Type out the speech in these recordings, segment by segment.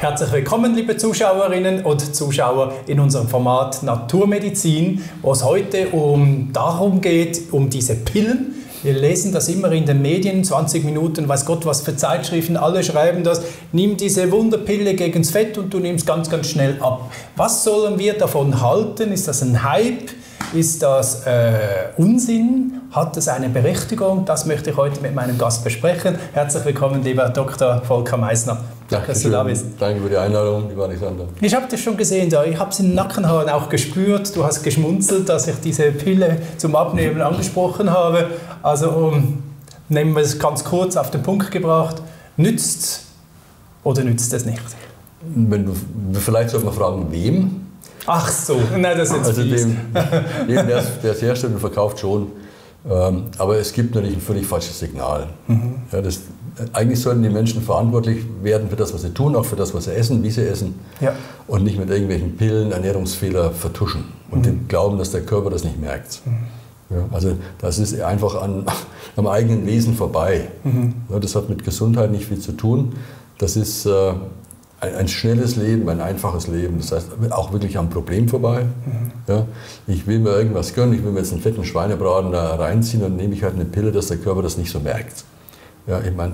Herzlich willkommen, liebe Zuschauerinnen und Zuschauer, in unserem Format Naturmedizin, wo es heute darum geht, um diese Pillen. Wir lesen das immer in den Medien, 20 Minuten, weiß Gott was für Zeitschriften, alle schreiben das. Nimm diese Wunderpille gegen's Fett und du nimmst ganz, ganz schnell ab. Was sollen wir davon halten? Ist das ein Hype? Ist das Unsinn? Hat es eine Berechtigung? Das möchte ich heute mit meinem Gast besprechen. Herzlich willkommen, lieber Dr. Volker Meissner. Danke, dass du da bist. Danke für die Einladung, lieber Alexander. Ich habe das schon gesehen, ich habe es in den Nackenhaaren auch gespürt. Du hast geschmunzelt, dass ich diese Pille zum Abnehmen angesprochen habe. Also nehmen wir es ganz kurz auf den Punkt gebracht. Nützt oder nützt es nicht? Vielleicht sollte man fragen, wem? Ach so, nein, das ist jetzt also dem, der es herstellt und verkauft schon. Aber es gibt natürlich ein völlig falsches Signal. Ja, eigentlich sollten die Menschen verantwortlich werden für das, was sie tun, auch für das, was sie essen, wie sie essen. Ja. Und nicht mit irgendwelchen Pillen Ernährungsfehler vertuschen und glauben, dass der Körper das nicht merkt. Ja, also das ist einfach am eigenen Wesen vorbei. Ja, das hat mit Gesundheit nicht viel zu tun. Das ist ein schnelles Leben, ein einfaches Leben, das heißt auch wirklich am Problem vorbei. Ja, ich will mir irgendwas gönnen, ich will mir jetzt einen fetten Schweinebraten da reinziehen und nehme ich halt eine Pille, dass der Körper das nicht so merkt. Ja, ich meine,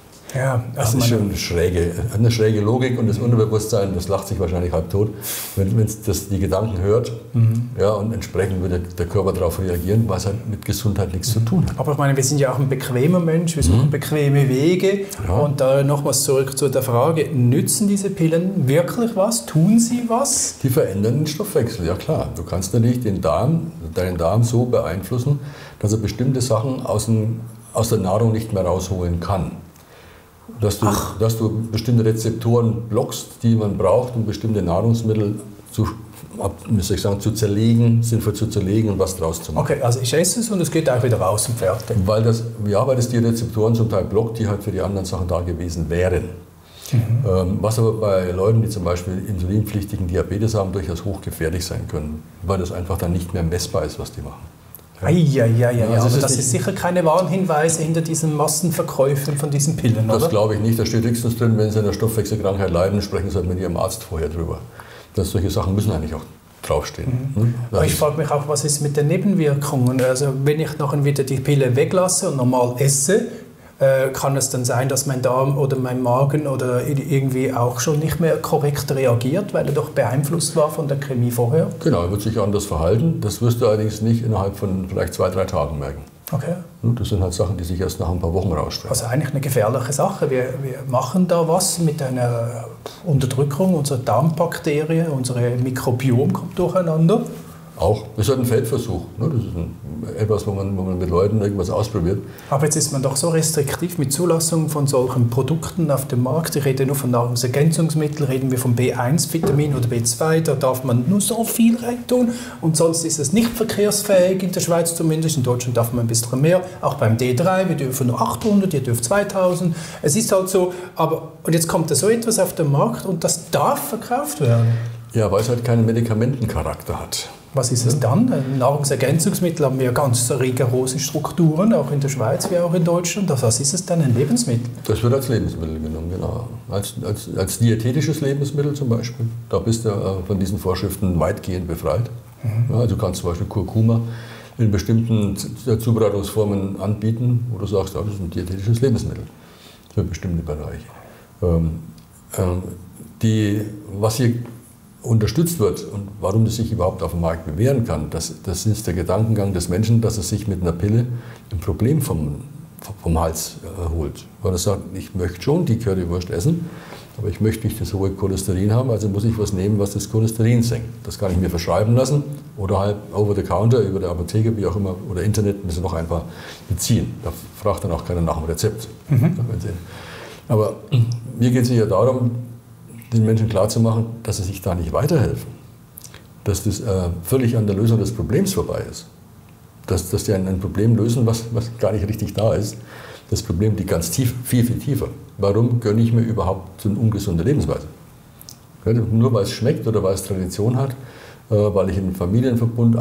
das ist schon eine schräge Logik und das Unterbewusstsein, das lacht sich wahrscheinlich halb tot, wenn es die Gedanken hört. Ja, und entsprechend würde der Körper darauf reagieren, was halt mit Gesundheit nichts zu tun hat. Aber ich meine, wir sind ja auch ein bequemer Mensch, wir suchen bequeme Wege. Ja. Und da nochmals zurück zu der Frage, nützen diese Pillen wirklich was? Tun sie was? Die verändern den Stoffwechsel, ja klar. Du kannst natürlich deinen Darm so beeinflussen, dass er bestimmte Sachen aus der Nahrung nicht mehr rausholen kann. Dass du bestimmte Rezeptoren blockst, die man braucht, um bestimmte Nahrungsmittel zu zerlegen, sinnvoll zu zerlegen und was draus zu machen. Okay, also ich esse es und es geht auch wieder raus und fertig. Weil das die Rezeptoren zum Teil blockt, die halt für die anderen Sachen da gewesen wären. Was aber bei Leuten, die zum Beispiel insulinpflichtigen Diabetes haben, durchaus hochgefährlich sein können, weil das einfach dann nicht mehr messbar ist, was die machen. Ja, also das ist sicher keine Warnhinweise hinter diesen Massenverkäufen von diesen Pillen, oder? Das glaube ich nicht. Da steht höchstens drin, wenn Sie an einer Stoffwechselkrankheit leiden, sprechen Sie halt mit Ihrem Arzt vorher drüber. Solche Sachen müssen eigentlich auch draufstehen. Aber ich frage mich auch, was ist mit den Nebenwirkungen? Also wenn ich nachher wieder die Pille weglasse und normal esse, kann es dann sein, dass mein Darm oder mein Magen oder irgendwie auch schon nicht mehr korrekt reagiert, weil er doch beeinflusst war von der Chemie vorher? Genau, er wird sich anders verhalten. Das wirst du allerdings nicht innerhalb von vielleicht 2-3 Tagen merken. Okay. Das sind halt Sachen, die sich erst nach ein paar Wochen rausstellen. Also eigentlich eine gefährliche Sache. Wir machen da was mit einer Unterdrückung unserer Darmbakterien, unser Mikrobiom kommt durcheinander. Auch. Das ist halt ein Feldversuch. Das ist etwas, wo man mit Leuten irgendwas ausprobiert. Aber jetzt ist man doch so restriktiv mit Zulassung von solchen Produkten auf dem Markt. Ich rede nur von Nahrungsergänzungsmitteln, reden wir von B1-Vitamin oder B2, da darf man nur so viel reintun. Und sonst ist es nicht verkehrsfähig, in der Schweiz zumindest. In Deutschland darf man ein bisschen mehr. Auch beim D3, wir dürfen nur 800, ihr dürft 2000. Es ist halt so, und jetzt kommt da so etwas auf den Markt und das darf verkauft werden. Ja, weil es halt keinen Medikamentencharakter hat. Was ist es dann? Nahrungsergänzungsmittel haben wir ganz rigorose Strukturen, auch in der Schweiz wie auch in Deutschland. Was ist es dann, ein Lebensmittel? Das wird als Lebensmittel genommen, genau. Als diätetisches Lebensmittel zum Beispiel. Da bist du von diesen Vorschriften weitgehend befreit. Ja, also du kannst zum Beispiel Kurkuma in bestimmten Zubereitungsformen anbieten, wo du sagst, das ist ein dietetisches Lebensmittel für bestimmte Bereiche. Was hier unterstützt wird und warum das sich überhaupt auf dem Markt bewähren kann, das ist der Gedankengang des Menschen, dass er sich mit einer Pille ein Problem vom Hals holt. Weil er sagt, ich möchte schon die Currywurst essen, aber ich möchte nicht das hohe Cholesterin haben, also muss ich was nehmen, was das Cholesterin senkt. Das kann ich mir verschreiben lassen oder halt over the counter, über der Apotheke, wie auch immer, oder Internet, müssen noch einfach beziehen. Da fragt dann auch keiner nach dem Rezept. Aber mir geht es ja darum, den Menschen klarzumachen, dass sie sich da nicht weiterhelfen. Dass das völlig an der Lösung des Problems vorbei ist. Dass die ein Problem lösen, was gar nicht richtig da ist. Das Problem liegt ganz tief, viel tiefer. Warum gönne ich mir überhaupt so eine ungesunde Lebensweise? Nur weil es schmeckt oder weil es Tradition hat, weil ich in einen Familienverbund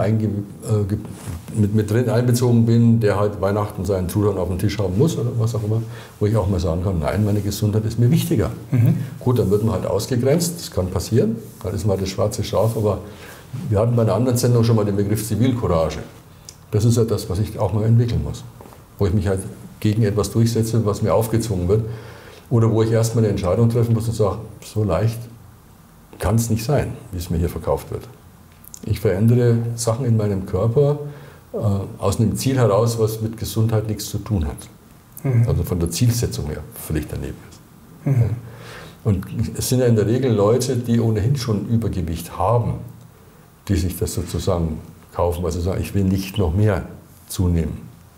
mit drin einbezogen bin, der halt Weihnachten seinen Truthahn auf dem Tisch haben muss oder was auch immer, wo ich auch mal sagen kann, nein, meine Gesundheit ist mir wichtiger. Gut, dann wird man halt ausgegrenzt, das kann passieren, dann ist mal das schwarze Schaf, aber wir hatten bei einer anderen Sendung schon mal den Begriff Zivilcourage. Das ist ja das, was ich auch mal entwickeln muss, wo ich mich halt gegen etwas durchsetze, was mir aufgezwungen wird, oder wo ich erstmal eine Entscheidung treffen muss und sage, so leicht kann es nicht sein, wie es mir hier verkauft wird. Ich verändere Sachen in meinem Körper aus einem Ziel heraus, was mit Gesundheit nichts zu tun hat. Also von der Zielsetzung her völlig daneben ist. Ja. Und es sind ja in der Regel Leute, die ohnehin schon Übergewicht haben, die sich das sozusagen kaufen, weil sie sagen, ich will nicht noch mehr zunehmen.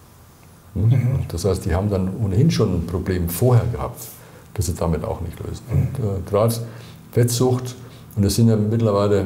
Das heißt, die haben dann ohnehin schon ein Problem vorher gehabt, das sie damit auch nicht lösen. Und gerade Fettsucht, und es sind ja mittlerweile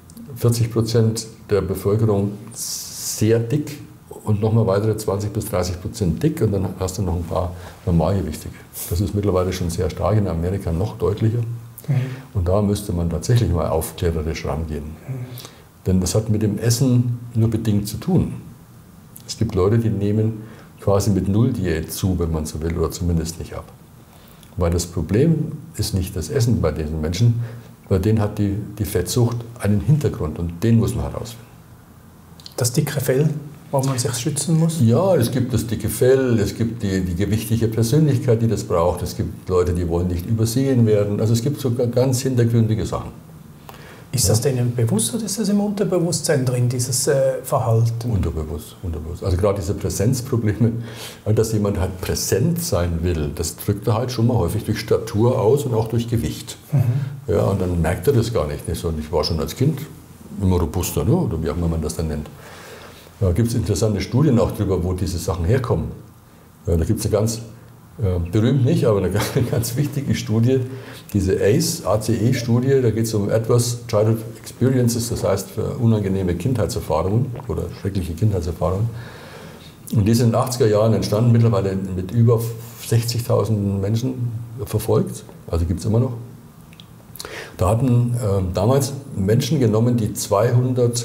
40% der Bevölkerung sehr dick und nochmal weitere 20-30% dick, und dann hast du noch ein paar Normalgewichtige. Das ist mittlerweile schon sehr stark, in Amerika noch deutlicher. Und da müsste man tatsächlich mal aufklärerisch rangehen. Denn das hat mit dem Essen nur bedingt zu tun. Es gibt Leute, die nehmen quasi mit Null-Diät zu, wenn man so will, oder zumindest nicht ab. Weil das Problem ist nicht das Essen bei diesen Menschen, bei denen hat die Fettsucht einen Hintergrund, und den muss man herausfinden. Das dicke Fell, wo man sich schützen muss? Ja, es gibt das dicke Fell, es gibt die gewichtige Persönlichkeit, die das braucht, es gibt Leute, die wollen nicht übersehen werden, also es gibt sogar ganz hintergründige Sachen. Ist das denen bewusst oder ist das im Unterbewusstsein drin, dieses Verhalten? Unterbewusst. Also gerade diese Präsenzprobleme, dass jemand halt präsent sein will, das drückt er halt schon mal häufig durch Statur aus und auch durch Gewicht. Ja, und dann merkt er das gar nicht. Und ich war schon als Kind immer robuster, ne? Oder wie auch immer man das dann nennt. Da gibt es interessante Studien auch darüber, wo diese Sachen herkommen. Ja, da gibt es eine ganz, berühmt nicht, aber eine ganz wichtige Studie, diese ACE-Studie, da geht es um Adverse Childhood Experiences, das heißt für unangenehme Kindheitserfahrungen oder schreckliche Kindheitserfahrungen. Und die sind in den 80er Jahren entstanden, mittlerweile mit über 60.000 Menschen verfolgt, also gibt es immer noch. Da hatten damals Menschen genommen, die 200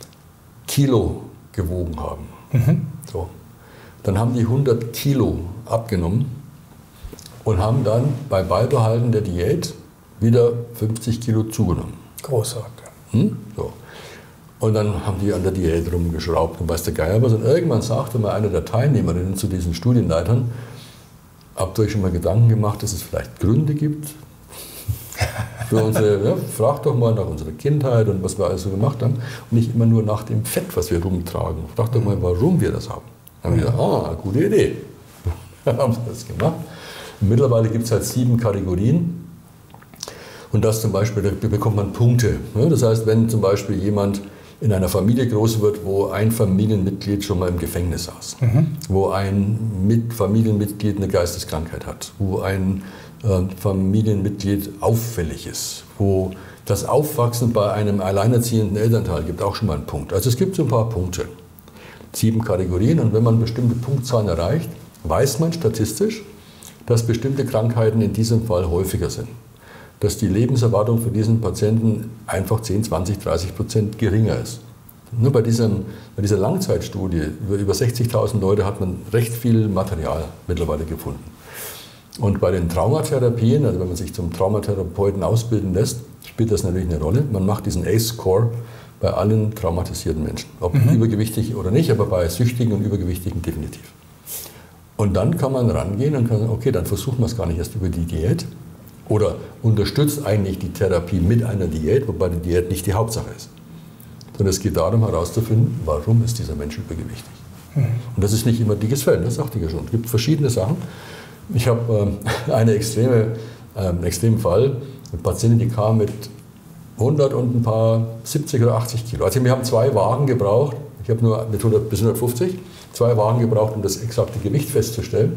Kilo gewogen haben. So. Dann haben die 100 Kilo abgenommen und haben dann bei Beibehalten der Diät wieder 50 Kilo zugenommen. Großartig. So. Und dann haben die an der Diät rumgeschraubt und weiß der Geier was. Und irgendwann sagte mal einer der Teilnehmerinnen zu diesen Studienleitern, habt ihr euch schon mal Gedanken gemacht, dass es vielleicht Gründe gibt? Für unsere, ja, fragt doch mal nach unserer Kindheit und was wir alles so gemacht haben. Und nicht immer nur nach dem Fett, was wir rumtragen. Fragt doch mal, warum wir das haben. Dann haben wir gesagt, gute Idee. Dann haben sie das gemacht. Und mittlerweile gibt es halt 7 Kategorien. Und das zum Beispiel, da bekommt man Punkte. Das heißt, wenn zum Beispiel jemand in einer Familie groß wird, wo ein Familienmitglied schon mal im Gefängnis saß, wo ein Familienmitglied eine Geisteskrankheit hat, wo ein Familienmitglied auffällig ist, wo das Aufwachsen bei einem alleinerziehenden Elternteil gibt, auch schon mal einen Punkt. Also es gibt so ein paar Punkte. 7 Kategorien, und wenn man bestimmte Punktzahlen erreicht, weiß man statistisch, dass bestimmte Krankheiten in diesem Fall häufiger sind. Dass die Lebenserwartung für diesen Patienten einfach 10, 20, 30% geringer ist. Nur bei dieser Langzeitstudie, über 60.000 Leute, hat man recht viel Material mittlerweile gefunden. Und bei den Traumatherapien, also wenn man sich zum Traumatherapeuten ausbilden lässt, spielt das natürlich eine Rolle. Man macht diesen ACE-Score bei allen traumatisierten Menschen. Ob übergewichtig oder nicht, aber bei Süchtigen und Übergewichtigen definitiv. Und dann kann man rangehen und kann sagen, okay, dann versuchen wir es gar nicht erst über die Diät oder unterstützt eigentlich die Therapie mit einer Diät, wobei die Diät nicht die Hauptsache ist. Sondern es geht darum herauszufinden, warum ist dieser Mensch übergewichtig. Und das ist nicht immer dickes Fell, das sagte ich ja schon. Es gibt verschiedene Sachen. Ich habe einen extremen Fall, eine Patientin, die kam mit 100 und ein paar 70 oder 80 Kilo. Also wir haben 2 Wagen gebraucht, ich habe nur mit 100 bis 150, 2 Wagen gebraucht, um das exakte Gewicht festzustellen.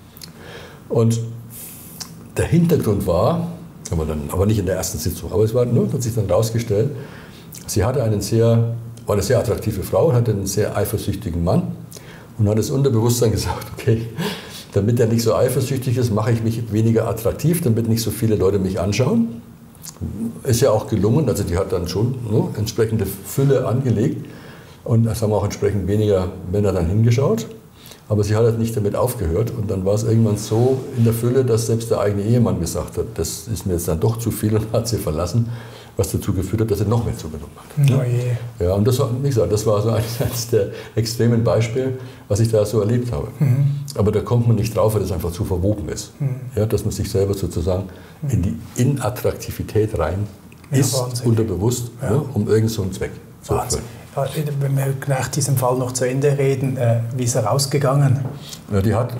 Und der Hintergrund war, aber nicht in der ersten Sitzung, aber es war, hat sich dann herausgestellt, sie hatte war eine sehr attraktive Frau, hatte einen sehr eifersüchtigen Mann und hat das Unterbewusstsein gesagt, okay, damit er nicht so eifersüchtig ist, mache ich mich weniger attraktiv, damit nicht so viele Leute mich anschauen. Ist ja auch gelungen, also die hat dann schon entsprechende Fülle angelegt und es haben auch entsprechend weniger Männer dann hingeschaut. Aber sie hat halt nicht damit aufgehört und dann war es irgendwann so in der Fülle, dass selbst der eigene Ehemann gesagt hat, das ist mir jetzt dann doch zu viel und hat sie verlassen, was dazu geführt hat, dass sie noch mehr zugenommen hat. Oh je. Ja, und das war, wie gesagt, das war so eines der extremen Beispiele, was ich da so erlebt habe. Aber da kommt man nicht drauf, weil das einfach zu verwoben ist. Ja, dass man sich selber sozusagen in die Inattraktivität rein ist, unterbewusst, um irgend so einen Zweck zu erfüllen. Wenn wir nach diesem Fall noch zu Ende reden, wie ist er rausgegangen? Ja, die hat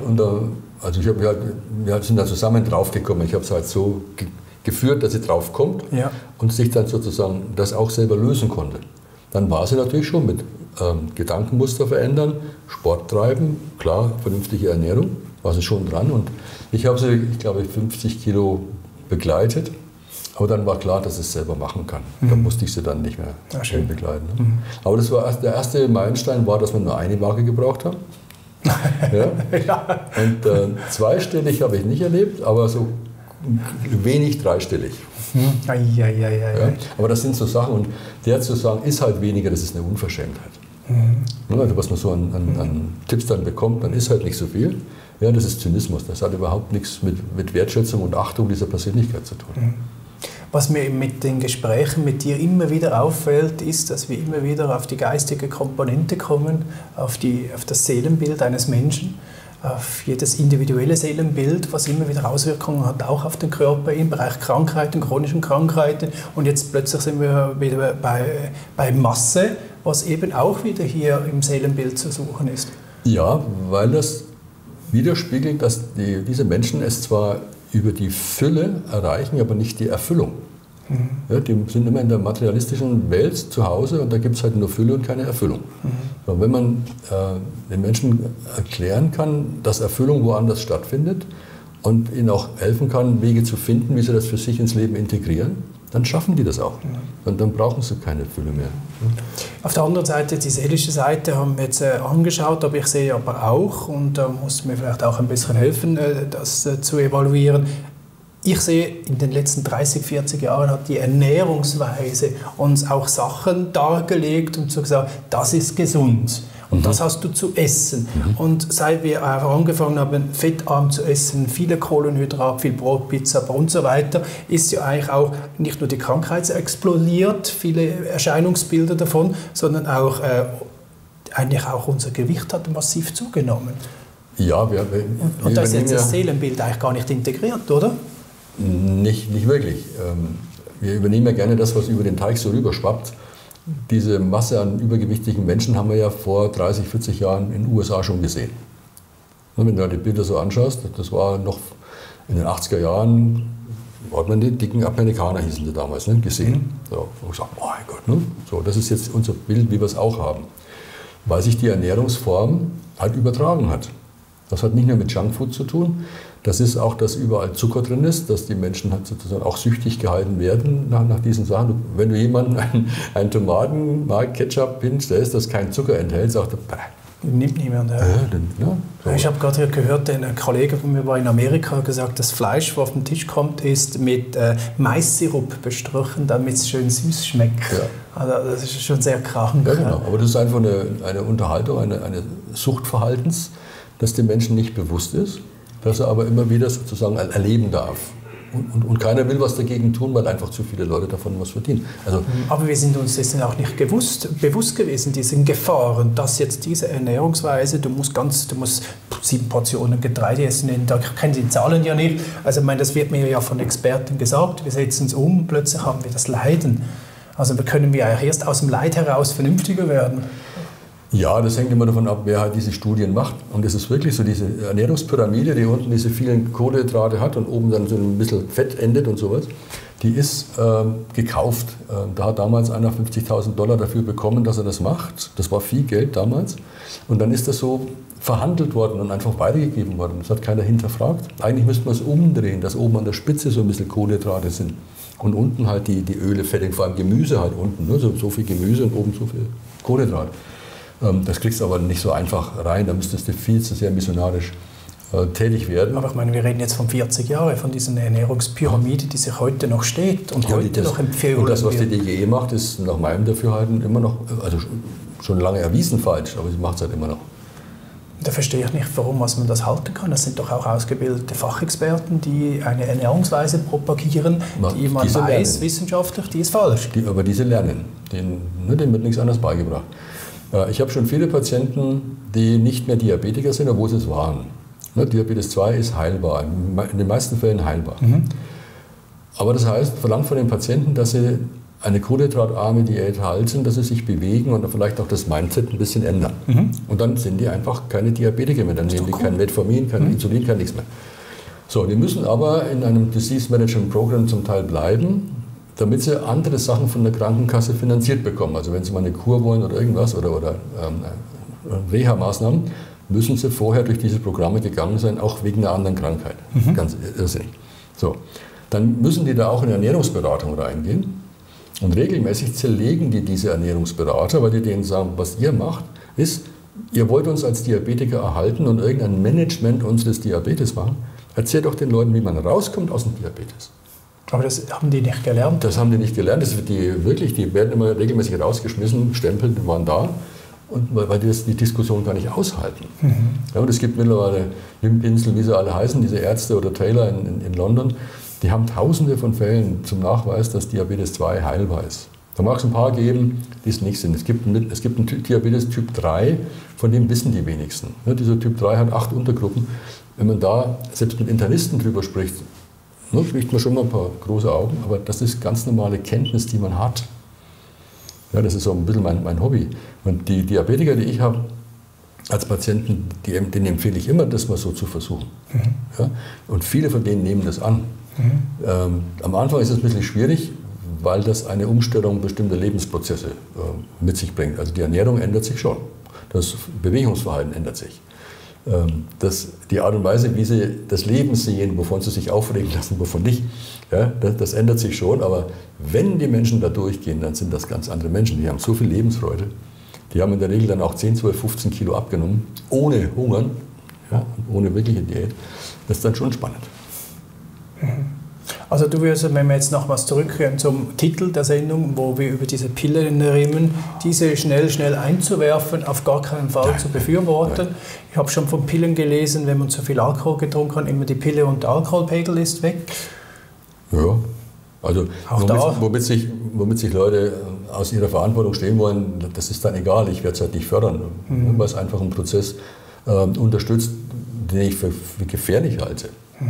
wir sind da zusammen draufgekommen. Ich habe es halt so geführt, dass sie draufkommt und sich dann sozusagen das auch selber lösen konnte. Dann war sie natürlich schon mit Gedankenmuster verändern, Sport treiben, klar, vernünftige Ernährung, war sie schon dran. Und ich habe sie, ich glaube, 50 Kilo begleitet. Aber dann war klar, dass sie es selber machen kann. Da musste ich sie dann nicht mehr begleiten. Ne? Aber das war der erste Meilenstein, war, dass wir nur eine Waage gebraucht haben. Ja. Und zweistellig habe ich nicht erlebt, aber so wenig dreistellig. Ja. Aber das sind so Sachen, und der zu sagen, ist halt weniger, das ist eine Unverschämtheit. Also was man so an Tipps dann bekommt, dann ist halt nicht so viel. Ja, das ist Zynismus. Das hat überhaupt nichts mit Wertschätzung und Achtung dieser Persönlichkeit zu tun. Was mir mit den Gesprächen mit dir immer wieder auffällt, ist, dass wir immer wieder auf die geistige Komponente kommen, auf das Seelenbild eines Menschen, auf jedes individuelle Seelenbild, was immer wieder Auswirkungen hat, auch auf den Körper im Bereich Krankheiten, chronischen Krankheiten. Und jetzt plötzlich sind wir wieder bei Masse, was eben auch wieder hier im Seelenbild zu suchen ist. Ja, weil das widerspiegelt, dass diese Menschen es zwar über die Fülle erreichen, aber nicht die Erfüllung. Ja, die sind immer in der materialistischen Welt zu Hause und da gibt es halt nur Fülle und keine Erfüllung. Und wenn man den Menschen erklären kann, dass Erfüllung woanders stattfindet und ihnen auch helfen kann, Wege zu finden, wie sie das für sich ins Leben integrieren, dann schaffen die das auch. Und dann brauchen sie keine Fülle mehr. Auf der anderen Seite, die seelische Seite haben wir jetzt angeschaut, aber ich sehe aber auch, und da muss mir vielleicht auch ein bisschen helfen, das zu evaluieren. Ich sehe, in den letzten 30, 40 Jahren hat die Ernährungsweise uns auch Sachen dargelegt und so gesagt, das ist gesund. Und das hast du zu essen. Und seit wir angefangen haben, fettarm zu essen, viele Kohlenhydrate, viel Brot, Pizza und so weiter, ist ja eigentlich auch nicht nur die Krankheit explodiert, viele Erscheinungsbilder davon, sondern auch eigentlich auch unser Gewicht hat massiv zugenommen. Ja, und da ist jetzt das Seelenbild eigentlich gar nicht integriert, oder? Nicht wirklich. Wir übernehmen ja gerne das, was über den Teich so rüberschwappt. Diese Masse an übergewichtigen Menschen haben wir ja vor 30, 40 Jahren in den USA schon gesehen. Wenn du da die Bilder so anschaust, das war noch in den 80er Jahren, hat man die dicken Amerikaner, hießen sie damals, gesehen. So, und gesagt, oh mein Gott, so, das ist jetzt unser Bild, wie wir es auch haben. Weil sich die Ernährungsform halt übertragen hat. Das hat nicht nur mit Junkfood zu tun, das ist auch, dass überall Zucker drin ist, dass die Menschen halt sozusagen auch süchtig gehalten werden nach diesen Sachen. Wenn du jemanden einen Tomaten-Ketchup pinst, der ist, das kein Zucker enthält, sagt er, nimmt niemand. So. Ich habe gerade gehört, ein Kollege von mir war in Amerika, gesagt, das Fleisch, das auf den Tisch kommt, ist mit Maissirup bestrichen, damit es schön süß schmeckt. Ja. Also das ist schon sehr krank. Ja, genau. Aber das ist einfach eine Unterhaltung, eine Suchtverhaltens, das dem Menschen nicht bewusst ist, das er aber immer wieder sozusagen erleben darf. Und keiner will was dagegen tun, weil einfach zu viele Leute davon was verdienen. Also, aber wir sind uns dessen auch nicht bewusst gewesen, diesen Gefahren, dass jetzt diese Ernährungsweise, du musst 7 Portionen Getreide essen jeden Tag, ich kenne die Zahlen ja nicht, also ich meine, das wird mir ja von Experten gesagt, wir setzen es um, plötzlich haben wir das Leiden. Also können wir eigentlich erst aus dem Leid heraus vernünftiger werden. Ja, das hängt immer davon ab, wer halt diese Studien macht. Und es ist wirklich so, diese Ernährungspyramide, die unten diese vielen Kohlenhydrate hat und oben dann so ein bisschen Fett endet und sowas, die ist gekauft. Da hat damals einer $50.000 dafür bekommen, dass er das macht. Das war viel Geld damals. Und dann ist das so verhandelt worden und einfach weitergegeben worden. Das hat keiner hinterfragt. Eigentlich müsste man es umdrehen, dass oben an der Spitze so ein bisschen Kohlenhydrate sind. Und unten halt die Öle, Fette, vor allem Gemüse halt unten. Ne? So viel Gemüse und oben so viel Kohlenhydrate. Das kriegst du aber nicht so einfach rein, da müsstest du viel zu sehr missionarisch tätig werden. Aber ich meine, wir reden jetzt von 40 Jahren, von dieser Ernährungspyramide, die sich heute noch steht und heute noch empfiehlt. Und das, was die DGE macht, ist nach meinem Dafürhalten immer noch, also schon lange erwiesen falsch, aber sie macht es halt immer noch. Da verstehe ich nicht, warum man das halten kann. Das sind doch auch ausgebildete Fachexperten, die eine Ernährungsweise propagieren, die man weiß, wissenschaftlich, die ist falsch. Aber diese lernen, denen wird nichts anderes beigebracht. Ich habe schon viele Patienten, die nicht mehr Diabetiker sind, obwohl sie es waren. Diabetes 2 ist heilbar, in den meisten Fällen heilbar. Aber das heißt, verlangt von den Patienten, dass sie eine kohlenhydratarme Diät halten, dass sie sich bewegen und vielleicht auch das Mindset ein bisschen ändern. Und dann sind die einfach keine Diabetiker mehr. Dann nehmen die kein Metformin, kein Insulin, kein nichts mehr. So, die müssen aber in einem Disease Management Program zum Teil bleiben, damit sie andere Sachen von der Krankenkasse finanziert bekommen. Also wenn sie mal eine Kur wollen oder irgendwas oder Reha-Maßnahmen, müssen sie vorher durch diese Programme gegangen sein, auch wegen einer anderen Krankheit. Ganz irrsinnig. So, dann müssen die da auch in Ernährungsberatung reingehen. Und regelmäßig zerlegen die diese Ernährungsberater, weil die denen sagen, was ihr macht, ist, ihr wollt uns als Diabetiker erhalten und irgendein Management unseres Diabetes machen. Erzählt doch den Leuten, wie man rauskommt aus dem Diabetes. Aber das haben die nicht gelernt? Das haben die nicht gelernt. Die werden immer regelmäßig rausgeschmissen, Stempel, die waren da. Und weil die die Diskussion gar nicht aushalten. Ja, und es gibt mittlerweile Wim Pinsel, wie sie alle heißen, diese Ärzte oder Taylor in London, die haben tausende von Fällen zum Nachweis, dass Diabetes 2 heilbar ist. Da mag es ein paar geben, die es nicht sind. Es gibt einen Diabetes Typ 3, von dem wissen die wenigsten. Ja, dieser Typ 3 hat 8 Untergruppen. Wenn man da selbst mit Internisten drüber spricht, kriegt man schon mal ein paar große Augen, aber das ist ganz normale Kenntnis, die man hat. Ja, das ist so ein bisschen mein Hobby. Und die Diabetiker, die ich habe als Patienten, denen empfehle ich immer, das mal so zu versuchen. Ja? Und viele von denen nehmen das an. Am Anfang ist es ein bisschen schwierig, weil das eine Umstellung bestimmter Lebensprozesse mit sich bringt. Also die Ernährung ändert sich schon, das Bewegungsverhalten ändert sich. Die Art und Weise, wie sie das Leben sehen, wovon sie sich aufregen lassen, wovon nicht, ja, das ändert sich schon. Aber wenn die Menschen da durchgehen, dann sind das ganz andere Menschen. Die haben so viel Lebensfreude. Die haben in der Regel dann auch 10, 12, 15 Kilo abgenommen, ohne Hungern, ja, ohne wirkliche Diät. Das ist dann schon spannend. Also du würdest, wenn wir jetzt nochmals zurückkehren zum Titel der Sendung, wo wir über diese Pillen reden, diese schnell einzuwerfen, auf gar keinen Fall zu befürworten. Nein. Ich habe schon von Pillen gelesen, wenn man zu viel Alkohol getrunken hat, immer die Pille und der Alkoholpegel ist weg. Ja, also womit sich Leute aus ihrer Verantwortung stehen wollen, das ist dann egal, ich werde es halt nicht fördern, weil es einfach einen Prozess unterstützt, den ich für gefährlich halte.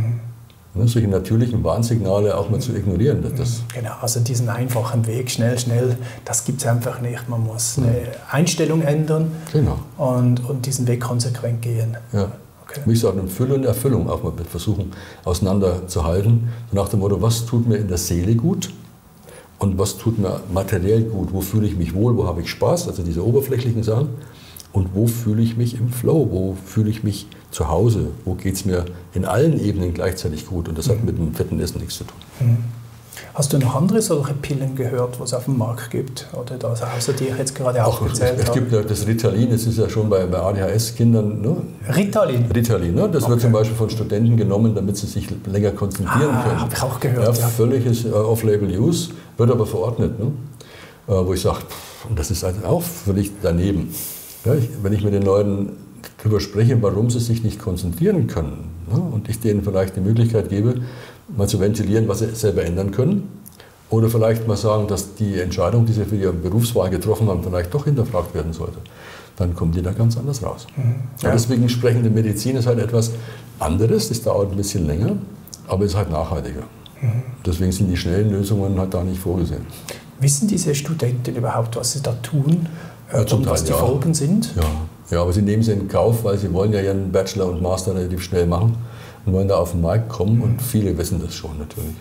Solche natürlichen Warnsignale auch mal zu ignorieren. Genau, also diesen einfachen Weg, schnell, das gibt es einfach nicht. Man muss eine Einstellung ändern und diesen Weg konsequent gehen. Ja. Okay. Wie gesagt, eine Fülle und Erfüllung auch mal versuchen auseinanderzuhalten. So nach dem Motto, was tut mir in der Seele gut und was tut mir materiell gut? Wo fühle ich mich wohl, wo habe ich Spaß? Also diese oberflächlichen Sachen. Und wo fühle ich mich im Flow? Wo fühle ich mich zu Hause? Wo geht es mir in allen Ebenen gleichzeitig gut? Und das hat mit dem fetten Essen nichts zu tun. Hast du noch andere solche Pillen gehört, was es auf dem Markt gibt? Oder das, außer die ich jetzt gerade aufgezählt habe? Es gibt ja das Ritalin, das ist ja schon bei ADHS-Kindern. Ne? Ritalin? Ritalin, ne? Das wird zum Beispiel von Studenten genommen, damit sie sich länger konzentrieren können. Habe ich auch gehört. Ja, völliges Off-Label-Use, wird aber verordnet. Ne? Wo ich sage, das ist also auch völlig daneben. Ja, wenn ich mit den Leuten darüber spreche, warum sie sich nicht konzentrieren können, ne, und ich denen vielleicht die Möglichkeit gebe, mal zu ventilieren, was sie selber ändern können, oder vielleicht mal sagen, dass die Entscheidung, die sie für ihre Berufswahl getroffen haben, vielleicht doch hinterfragt werden sollte, dann kommen die da ganz anders raus. Ja. Deswegen sprechende Medizin ist halt etwas anderes, das dauert ein bisschen länger, aber ist halt nachhaltiger. Deswegen sind die schnellen Lösungen halt da nicht vorgesehen. Wissen diese Studenten überhaupt, was sie da tun? Und was die Folgen sind? Ja, aber sie nehmen sie in Kauf, weil sie wollen ja ihren Bachelor und Master relativ schnell machen und wollen da auf den Markt kommen und viele wissen das schon natürlich.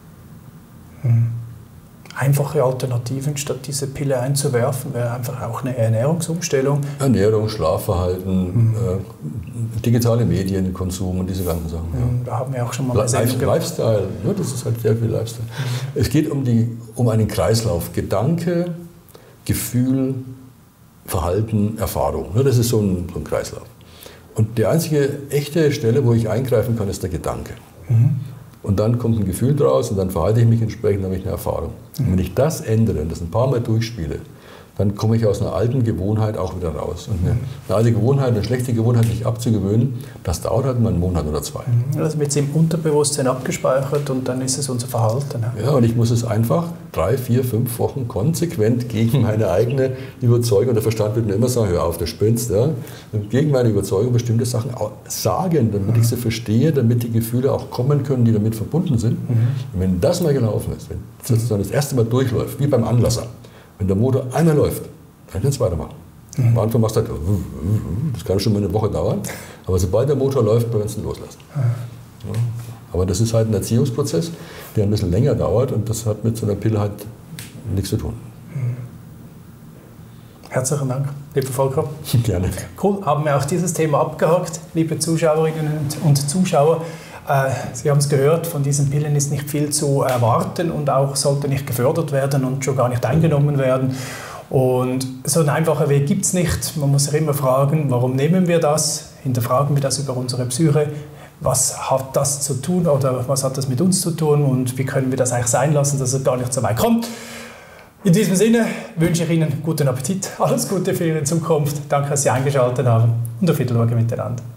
Einfache Alternativen, statt diese Pille einzuwerfen, wäre einfach auch eine Ernährungsumstellung. Ernährung, Schlafverhalten, digitale Medienkonsum und diese ganzen Sachen. Ja. Da haben wir auch schon mal Lifestyle, ne, das ist halt sehr viel Lifestyle. Es geht um einen Kreislauf, Gedanke, Gefühl, Verhalten, Erfahrung. Das ist so ein Kreislauf. Und die einzige echte Stelle, wo ich eingreifen kann, ist der Gedanke. Und dann kommt ein Gefühl draus und dann verhalte ich mich entsprechend, habe ich eine Erfahrung. Und wenn ich das ändere und das ein paar Mal durchspiele, dann komme ich aus einer alten Gewohnheit auch wieder raus. Und eine alte Gewohnheit, eine schlechte Gewohnheit sich abzugewöhnen, das dauert halt mal einen Monat oder 2. Das wird im Unterbewusstsein abgespeichert und dann ist es unser Verhalten. Ja, und ich muss es einfach 3, 4, 5 Wochen konsequent gegen meine eigene Überzeugung, der Verstand wird mir immer sagen, hör auf, der spinnst, ja, und gegen meine Überzeugung bestimmte Sachen sagen, damit ich sie verstehe, damit die Gefühle auch kommen können, die damit verbunden sind. Und wenn das mal gelaufen ist, wenn sozusagen das erste Mal durchläuft, wie beim Anlasser, wenn der Motor einmal läuft, dann kannst du weitermachen. Am Anfang machst du halt, das kann schon mal eine Woche dauern, aber sobald der Motor läuft, kannst du ihn loslassen. Ja. Aber das ist halt ein Erziehungsprozess, der ein bisschen länger dauert und das hat mit so einer Pille halt nichts zu tun. Herzlichen Dank, lieber Volker. Gerne. Cool, haben wir auch dieses Thema abgehakt, liebe Zuschauerinnen und Zuschauer. Sie haben es gehört, von diesen Pillen ist nicht viel zu erwarten und auch sollte nicht gefördert werden und schon gar nicht eingenommen werden. Und so einen einfachen Weg gibt es nicht. Man muss sich immer fragen, warum nehmen wir das? Hinterfragen wir das über unsere Psyche? Was hat das zu tun oder was hat das mit uns zu tun und wie können wir das eigentlich sein lassen, dass es gar nicht so weit kommt? In diesem Sinne wünsche ich Ihnen guten Appetit, alles Gute für Ihre Zukunft. Danke, dass Sie eingeschaltet haben und auf Wiedersehen miteinander.